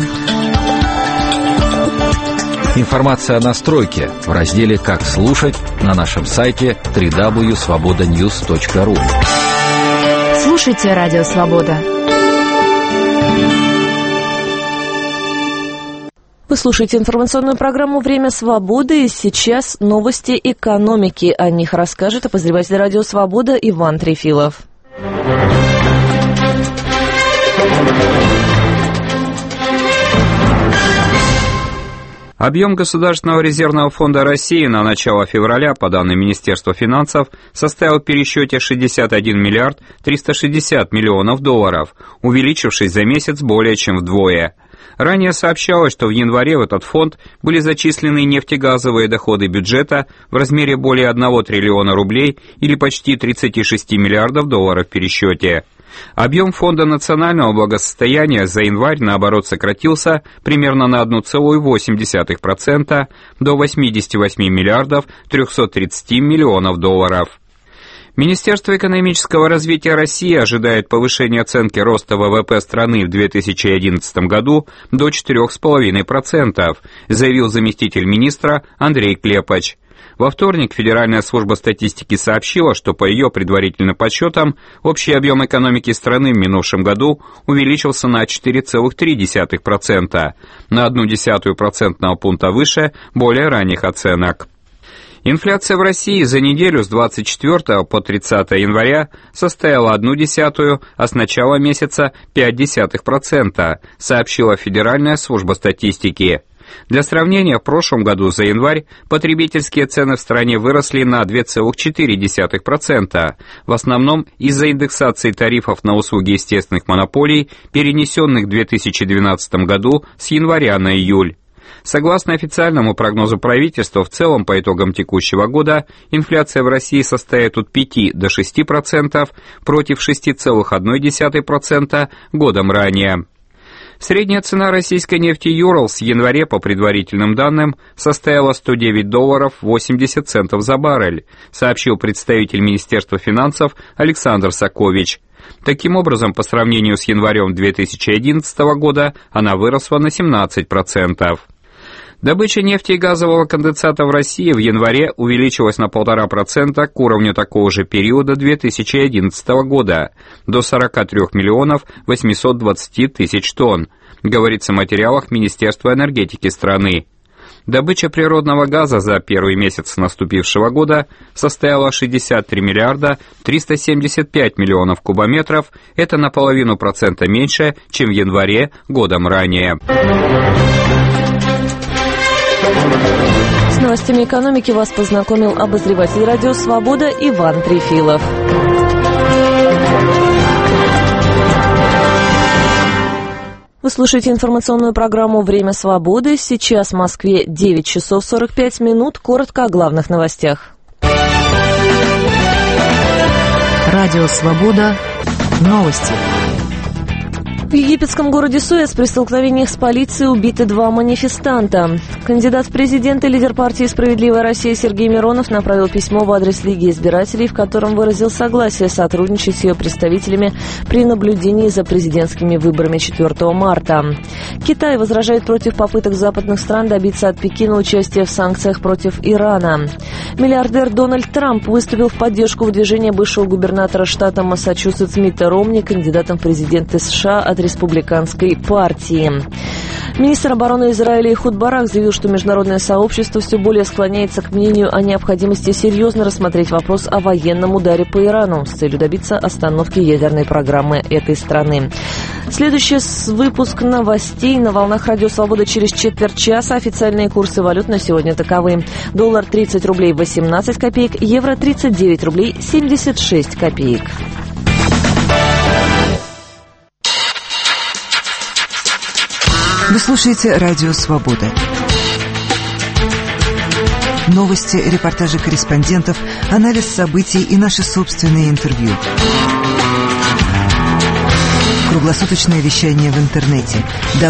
Информация о настройке в разделе «Как слушать» на нашем сайте www.svobodanews.ru. Слушайте Радио Свобода. Вы слушаете информационную программу «Время свободы», и сейчас новости экономики. О них расскажет обозреватель «Радио Свобода» Иван Трефилов. Объем Государственного резервного фонда России на начало февраля, по данным Министерства финансов, составил в пересчете 61 миллиард 360 миллионов долларов, увеличившись за месяц более чем вдвое. Ранее сообщалось, что в январе в этот фонд были зачислены нефтегазовые доходы бюджета в размере более 1 триллиона рублей или почти 36 миллиардов долларов в пересчете. Объем Фонда национального благосостояния за январь, наоборот, сократился примерно на 1,8% до 88 миллиардов 330 миллионов долларов. Министерство экономического развития России ожидает повышения оценки роста ВВП страны в 2011 году до 4,5%, заявил заместитель министра Андрей Клепач. Во вторник Федеральная служба статистики сообщила, что по ее предварительным подсчетам общий объем экономики страны в минувшем году увеличился на 4,3%, на 0,1 процентного пункта выше более ранних оценок. Инфляция в России за неделю с 24 по 30 января составила 0,1, а с начала месяца 0,5%, сообщила Федеральная служба статистики. Для сравнения, в прошлом году за январь потребительские цены в стране выросли на 2,4%, в основном из-за индексации тарифов на услуги естественных монополий, перенесенных в 2012 году с января на июль. Согласно официальному прогнозу правительства, в целом по итогам текущего года инфляция в России составит от 5 до 6% против 6,1% годом ранее. Средняя цена российской нефти Urals в январе, по предварительным данным, составила $109.80 за баррель, сообщил представитель Министерства финансов Александр Сакович. Таким образом, по сравнению с январем 2011 года, она выросла на 17%. Добыча нефти и газового конденсата в России в январе увеличилась на 1,5% к уровню такого же периода 2011 года, до 43 миллионов 820 тысяч тонн, говорится в материалах Министерства энергетики страны. Добыча природного газа за первый месяц наступившего года составила 63 миллиарда 375 миллионов кубометров, это на 0,5% меньше, чем в январе годом ранее. С новостями экономики вас познакомил обозреватель «Радио Свобода» Иван Трефилов. Вы слушаете информационную программу «Время свободы». Сейчас в Москве 9 часов 45 минут. Коротко о главных новостях. Радио Свобода. Новости. В египетском городе Суэц при столкновениях с полицией убиты 2 манифестанта. Кандидат в президенты, лидер партии «Справедливая Россия» Сергей Миронов направил письмо в адрес Лиги избирателей, в котором выразил согласие сотрудничать с ее представителями при наблюдении за президентскими выборами 4 марта. Китай возражает против попыток западных стран добиться от Пекина участия в санкциях против Ирана. Миллиардер Дональд Трамп выступил в поддержку выдвижения бывшего губернатора штата Массачусетс Митта Ромни кандидатом в президенты США от республиканской партии. Министр обороны Израиля Эхуд Барак заявил, что международное сообщество все более склоняется к мнению о необходимости серьезно рассмотреть вопрос о военном ударе по Ирану с целью добиться остановки ядерной программы этой страны. Следующий выпуск новостей на волнах Радио Свобода через четверть часа. Официальные курсы валют на сегодня таковы. Доллар 30 рублей 18 копеек, евро 39 рублей 76 копеек. Вы слушаете Радио Свобода. Новости, репортажи корреспондентов, анализ событий и наши собственные интервью. Круглосуточное вещание в интернете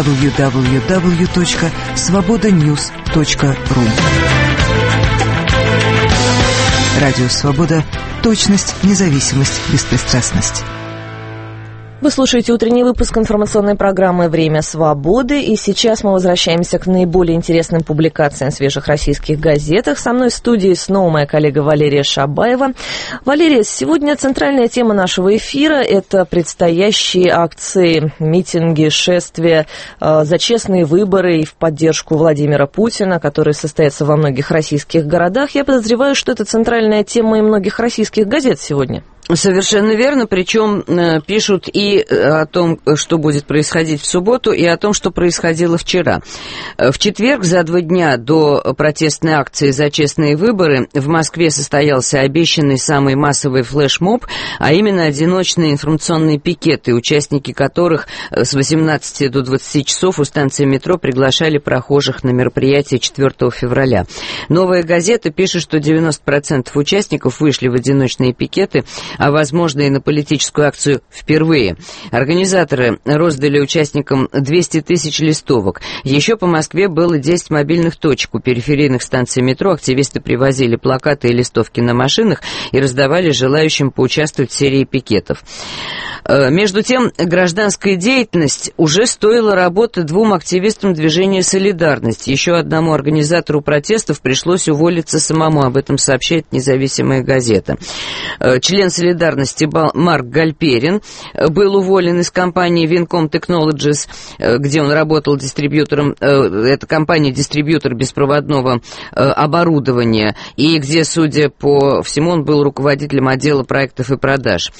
www.svobodanews.ru. Радио Свобода. Точность, независимость, беспристрастность. Вы слушаете утренний выпуск информационной программы «Время свободы», и сейчас мы возвращаемся к наиболее интересным публикациям в свежих российских газетах. Со мной в студии снова моя коллега Валерия Шабаева. Валерия, сегодня центральная тема нашего эфира – это предстоящие акции, митинги, шествия за честные выборы и в поддержку Владимира Путина, которые состоятся во многих российских городах. Я подозреваю, что это центральная тема и многих российских газет сегодня. Совершенно верно, причем пишут и о том, что будет происходить в субботу, и о том, что происходило вчера. В четверг, за 2 дня до протестной акции за честные выборы, в Москве состоялся обещанный самый массовый флешмоб, а именно одиночные информационные пикеты, участники которых с 18 до 20 часов у станции метро приглашали прохожих на мероприятие 4 февраля. «Новая газета» пишет, что 90% участников вышли в одиночные пикеты, а, возможно, и на политическую акцию впервые. Организаторы роздали участникам 200 тысяч листовок. Еще по Москве было 10 мобильных точек у периферийных станций метро. Активисты привозили плакаты и листовки на машинах и раздавали желающим поучаствовать в серии пикетов. Между тем, гражданская деятельность уже стоила работы 2 активистам движения «Солидарность». Еще одному организатору протестов пришлось уволиться самому. Об этом сообщает независимая газета. Член «Солидарности» Марк Гальперин был уволен из компании Vincom Technologies, где он работал дистрибьютором. Это компания-дистрибьютор беспроводного оборудования, и где, судя по всему, он был руководителем отдела проектов и продаж.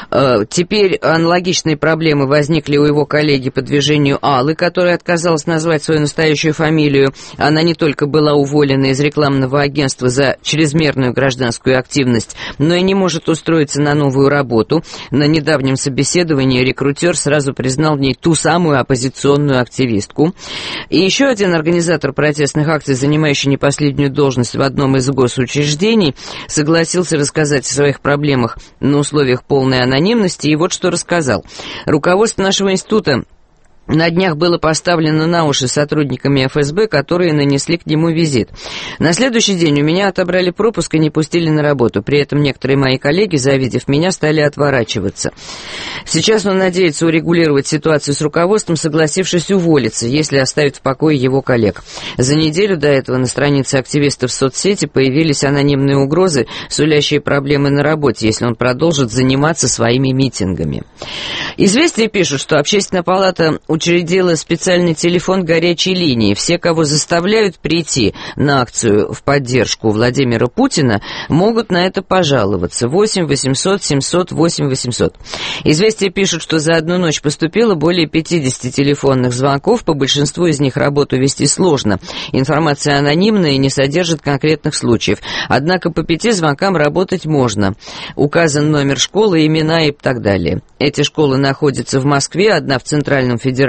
Теперь аналогичные проблемы возникли у его коллеги по движению Аллы, которая отказалась назвать свою настоящую фамилию. Она не только была уволена из рекламного агентства за чрезмерную гражданскую активность, но и не может устроиться на новую работу. На недавнем собеседовании рекрутер сразу признал в ней ту самую оппозиционную активистку. И еще один организатор протестных акций, занимающий не последнюю должность в одном из госучреждений, согласился рассказать о своих проблемах на условиях полной анонимности, и вот что рассказал. Руководство нашего института на днях было поставлено на уши сотрудниками ФСБ, которые нанесли к нему визит. На следующий день у меня отобрали пропуск и не пустили на работу. При этом некоторые мои коллеги, завидев меня, стали отворачиваться. Сейчас он надеется урегулировать ситуацию с руководством, согласившись уволиться, если оставит в покое его коллег. За неделю до этого на странице активистов в соцсети появились анонимные угрозы, сулящие проблемы на работе, если он продолжит заниматься своими митингами. «Известия» пишут, что Общественная палата учредила специальный телефон горячей линии. Все, кого заставляют прийти на акцию в поддержку Владимира Путина, могут на это пожаловаться. 8 800 700 8 800. «Известия» пишут, что за одну ночь поступило более 50 телефонных звонков. По большинству из них работу вести сложно. Информация анонимная и не содержит конкретных случаев. Однако по 5 звонкам работать можно. Указан номер школы, имена и так далее. Эти школы находятся в Москве, одна в Центральном федеральном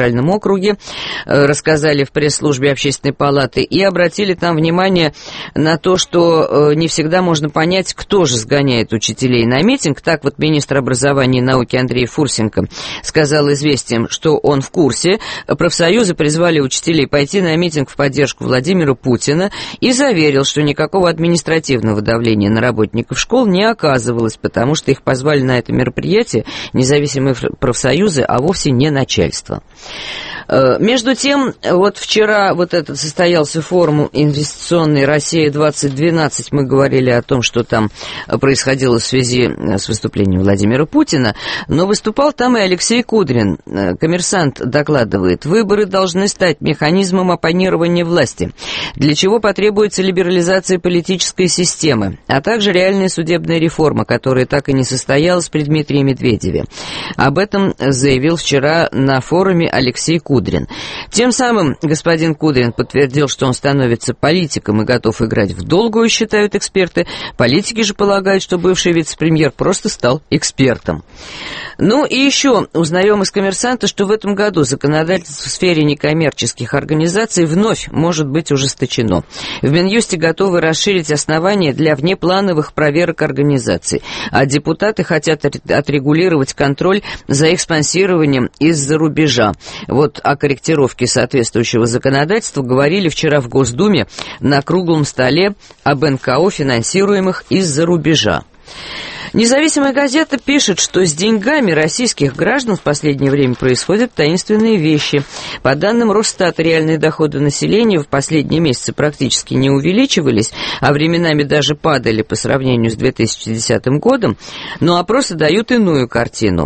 федеральном округе, рассказали в пресс-службе Общественной палаты и обратили там внимание на то, что не всегда можно понять, кто же сгоняет учителей на митинг. Так вот министр образования и науки Андрей Фурсенко сказал «Известиям», что он в курсе. Профсоюзы призвали учителей пойти на митинг в поддержку Владимира Путина и заверил, что никакого административного давления на работников школ не оказывалось, потому что их позвали на это мероприятие независимые профсоюзы, а вовсе не начальство. Между тем, вот вчера вот этот состоялся форум инвестиционный «Россия-2012». Мы говорили о том, что там происходило в связи с выступлением Владимира Путина, но выступал там и Алексей Кудрин. «Коммерсант» докладывает, выборы должны стать механизмом оппонирования власти, для чего потребуется либерализация политической системы, а также реальная судебная реформа, которая так и не состоялась при Дмитрии Медведеве. Об этом заявил вчера на форуме Алексей Кудрин. Тем самым господин Кудрин подтвердил, что он становится политиком и готов играть в долгую, считают эксперты. Политики же полагают, что бывший вице-премьер просто стал экспертом. Ну и еще узнаем из «Коммерсанта», что в этом году законодательство в сфере некоммерческих организаций вновь может быть ужесточено. В Минюсте готовы расширить основания для внеплановых проверок организаций, а депутаты хотят отрегулировать контроль за их спонсированием из-за рубежа. Вот о корректировке соответствующего законодательства говорили вчера в Госдуме на круглом столе об НКО, финансируемых из-за рубежа. Независимая газета пишет, что с деньгами российских граждан в последнее время происходят таинственные вещи. По данным Росстата, реальные доходы населения в последние месяцы практически не увеличивались, а временами даже падали по сравнению с 2010 годом, но опросы дают иную картину.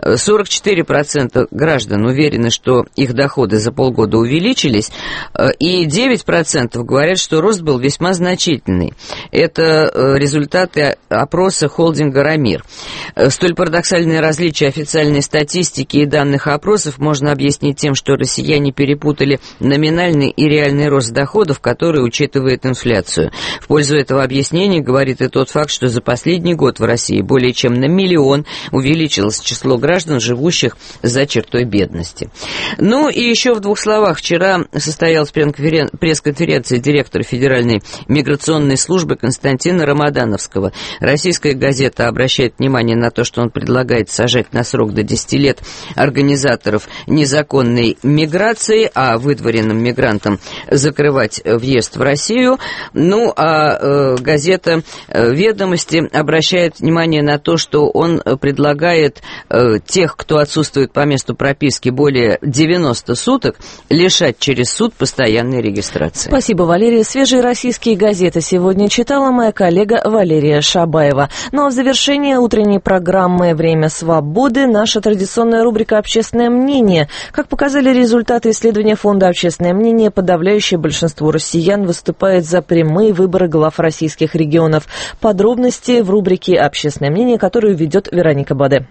44% граждан уверены, что их доходы за полгода увеличились, и 9% говорят, что рост был весьма значительный. Это результаты опроса холдинга «Рамир». Столь парадоксальное различие официальной статистики и данных опросов можно объяснить тем, что россияне перепутали номинальный и реальный рост доходов, который учитывает инфляцию. В пользу этого объяснения говорит и тот факт, что за последний год в России более чем на 1 миллион увеличилось число граждан, живущих за чертой бедности. Ну и еще в двух словах. Вчера состоялась пресс-конференция директора Федеральной миграционной службы Константина Рамадановского. Российская газета обращает внимание на то, что он предлагает сажать на срок до 10 лет организаторов незаконной миграции, а выдворенным мигрантам закрывать въезд в Россию. Ну, а газета «Ведомости» обращает внимание на то, что он предлагает тех, кто отсутствует по месту прописки более 90 суток, лишать через суд постоянной регистрации. Спасибо, Валерия. Свежие российские газеты сегодня читала моя коллега Валерия Шабаева. Ну а в завершение утренней программы «Время свободы» наша традиционная рубрика «Общественное мнение». Как показали результаты исследования Фонда «Общественное мнение», подавляющее большинство россиян выступает за прямые выборы глав российских регионов. Подробности в рубрике «Общественное мнение», которую ведет Вероника Баде.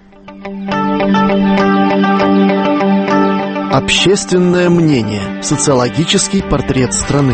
Общественное мнение. Социологический портрет страны.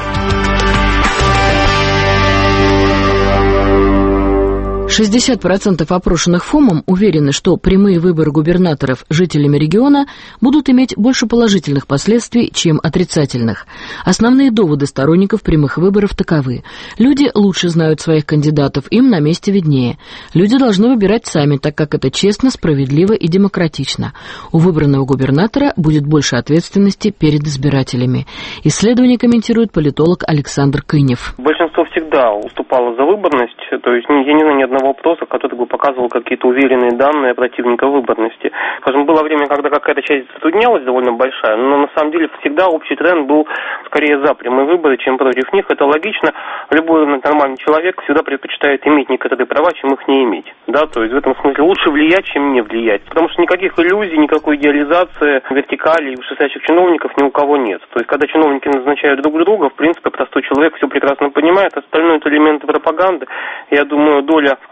60% опрошенных ФОМом уверены, что прямые выборы губернаторов жителями региона будут иметь больше положительных последствий, чем отрицательных. Основные доводы сторонников прямых выборов таковы. Люди лучше знают своих кандидатов, им на месте виднее. Люди должны выбирать сами, так как это честно, справедливо и демократично. У выбранного губернатора будет больше ответственности перед избирателями. Исследование комментирует политолог Александр Кынев. Большинство всегда уступало за выборность, то есть я не знаю ни одного опроса, который бы показывал какие-то уверенные данные противника выборности. Скажем, было время, когда какая-то часть затруднялась, довольно большая, но на самом деле всегда общий тренд был скорее за прямые выборы, чем против них. Это логично. Любой нормальный человек всегда предпочитает иметь некоторые права, чем их не иметь. Да, то есть в этом смысле лучше влиять, чем не влиять. Потому что никаких иллюзий, никакой идеализации вертикали и вышестоящих чиновников ни у кого нет. То есть когда чиновники назначают друг друга, в принципе, простой человек все прекрасно понимает. Остальное это элементы пропаганды. Я думаю, доля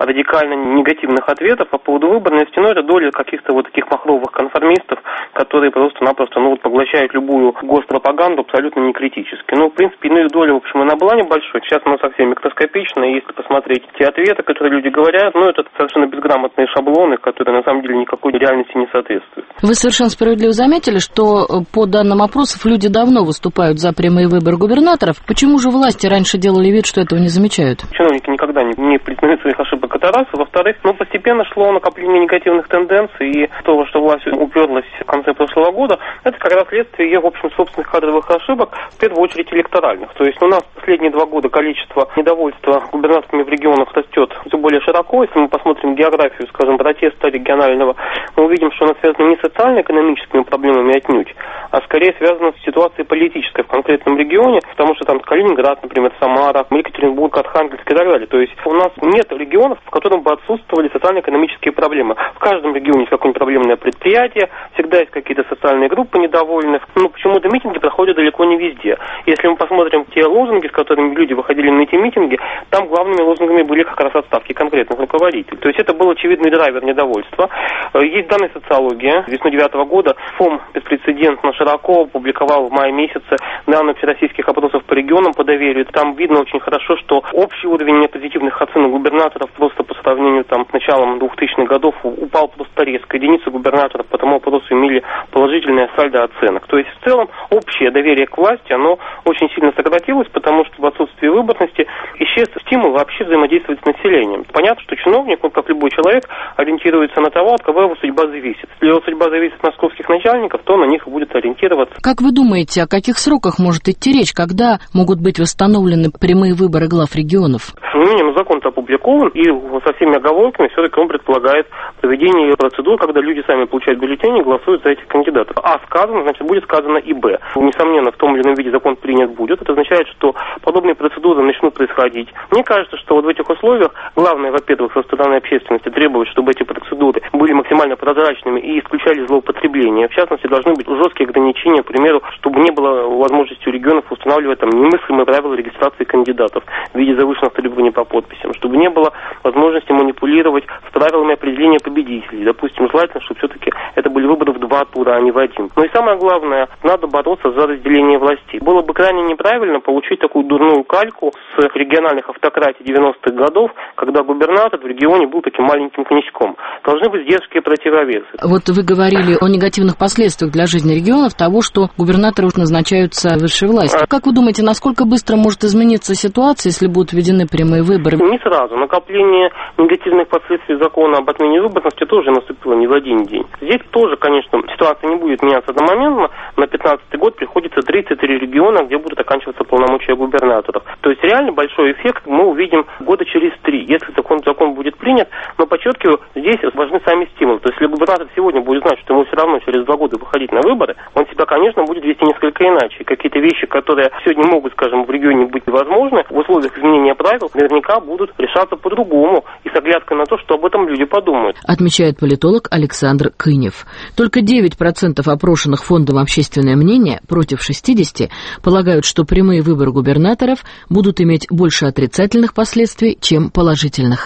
радикально негативных ответов по поводу выборности, но это доля каких-то вот таких махровых конформистов, которые просто-напросто, поглощают любую госпропаганду абсолютно некритически. В принципе, иную долю, в общем, она была небольшой, сейчас она совсем микроскопичная, если посмотреть те ответы, которые люди говорят, это совершенно безграмотные шаблоны, которые на самом деле никакой реальности не соответствуют. Вы совершенно справедливо заметили, что по данным опросов люди давно выступают за прямые выборы губернаторов. Почему же власти раньше делали вид, что этого не замечают? Чиновники никогда не признают своих ошибок, это раз. Во-вторых, постепенно шло накопление негативных тенденций, и то, что власть уперлась в конце прошлого года, это как раз следствие ее, в общем, собственных кадровых ошибок, в первую очередь электоральных. То есть у нас последние 2 года количество недовольства губернаторами в регионах растет все более широко. Если мы посмотрим географию, скажем, протеста регионального, мы увидим, что она связана не с социально-экономическими проблемами отнюдь, а скорее связана с ситуацией политической в конкретном регионе, потому что там Калининград, например, Самара, Екатеринбург, Архангельск и так далее. То есть у нас нет регионов, в котором бы отсутствовали социально-экономические проблемы. В каждом регионе есть какое-нибудь проблемное предприятие, всегда есть какие-то социальные группы недовольных. Почему-то митинги проходят далеко не везде. Если мы посмотрим те лозунги, с которыми люди выходили на эти митинги, там главными лозунгами были как раз отставки конкретных руководителей. То есть это был очевидный драйвер недовольства. Есть данные социологии. Весной 2009 года ФОМ беспрецедентно широко опубликовал в мае месяце данные всероссийских опросов по регионам по доверию. Там видно очень хорошо, что общий уровень позитивных оценок губернаторов просто по сравнению с началом 2000-х годов упал просто резко. Единицы губернаторов по тому опросу имели положительное сальдо оценок. То есть в целом общее доверие к власти, оно очень сильно сократилось, потому что в отсутствии выборности исчез стимул вообще взаимодействовать с населением. Понятно, что чиновник, как любой человек, ориентируется на того, от кого его судьба зависит. Если его судьба зависит от московских начальников, то на них и будет ориентироваться. Как вы думаете, о каких сроках может идти речь, когда могут быть восстановлены прямые выборы глав регионов? Минимум закон-то опубликован, и со всеми оговорками все-таки он предполагает проведение процедур, когда люди сами получают бюллетени и голосуют за этих кандидатов. А сказано, значит, будет сказано и Б. Несомненно, в том или ином виде закон принят будет. Это означает, что подобные процедуры начнут происходить. Мне кажется, что в этих условиях главное, во-первых, со стороны общественности требовать, чтобы эти процедуры были максимально прозрачными и исключали злоупотребления. В частности, должны быть жесткие ограничения, к примеру, чтобы не было возможности у регионов устанавливать немыслимые правила регистрации кандидатов в виде завышенных требований по подписям, чтобы не было возможности манипулировать с правилами определения победителей. Допустим, желательно, чтобы все-таки это были выборы в 2 тура, а не в 1. Но и самое главное, надо бороться за разделение властей. Было бы крайне неправильно получить такую дурную кальку с региональных автократий 90-х годов, когда губернатор в регионе был таким маленьким князьком. Должны быть дерзкие противовесы. Вот вы говорили о негативных последствиях для жизни регионов того, что губернаторы назначаются высшей властью. Как вы думаете, насколько быстро может измениться ситуация, если будут введены прямые выборы? Не сразу. Накопление негативных последствий закона об отмене выборности тоже наступило не в один день. Здесь тоже, конечно, ситуация не будет меняться одномоментно. На 2015 год приходится 33 региона, где будут оканчиваться полномочия губернаторов. То есть реально большой эффект мы увидим года через 3, если закон будет принят. Но подчеркиваю, здесь важны сами стимулы. То есть если губернатор сегодня будет знать, что ему все равно через 2 года выходить на выборы, он себя, конечно, будет вести несколько иначе. Какие-то вещи, которые сегодня могут, скажем, в регионе быть невозможны, в условиях изменения правил наверняка будут решаться по-другому и с оглядкой на то, что об этом люди подумают. Отмечает политолог Александр Кынев. Только 9% опрошенных фондом «Общественное мнение» против 60% полагают, что прямые выборы губернаторов будут иметь больше отрицательных последствий, чем положительных.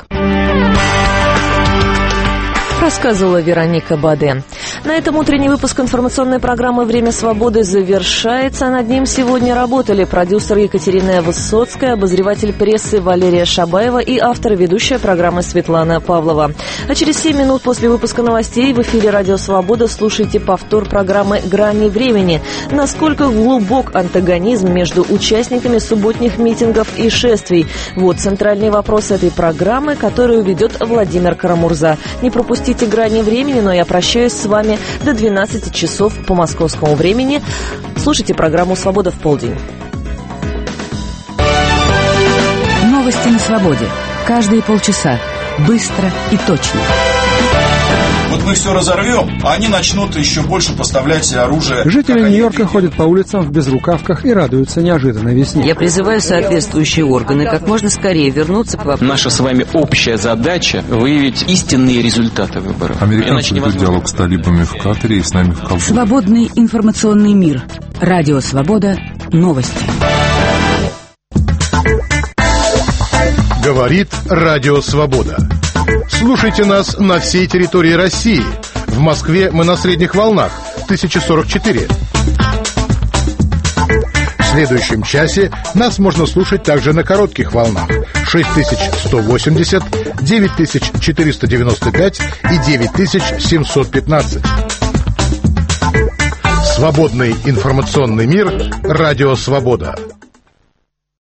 Рассказывала Вероника Баде. На этом утренний выпуск информационной программы «Время свободы» завершается. Над ним сегодня работали продюсер Екатерина Высоцкая, обозреватель прессы Валерия Шабаева и автор и ведущая программы Светлана Павлова. А через 7 минут после выпуска новостей в эфире «Радио Свобода» слушайте повтор программы «Грани времени». Насколько глубок антагонизм между участниками субботних митингов и шествий? Вот центральный вопрос этой программы, которую ведет Владимир Карамурза. Не пропустите «Грани времени», но я прощаюсь с вами до 12 часов по московскому времени. Слушайте программу «Свобода в полдень». Новости на свободе. Каждые полчаса. Быстро и точно. Вот мы все разорвем, а они начнут еще больше поставлять оружие. Жители Нью-Йорка ходят по улицам в безрукавках и радуются неожиданной весне. Я призываю соответствующие органы как можно скорее вернуться к вопросу. Наша с вами общая задача — выявить истинные результаты выборов. Американцы ведут диалог с талибами в Катаре и с нами в Кабуле. Свободный информационный мир. Радио Свобода. Новости. Говорит Радио Свобода. Слушайте нас на всей территории России. В Москве мы на средних волнах 1044. В следующем часе нас можно слушать также на коротких волнах 6180, 9495 и 9715. Свободный информационный мир. Радио Свобода.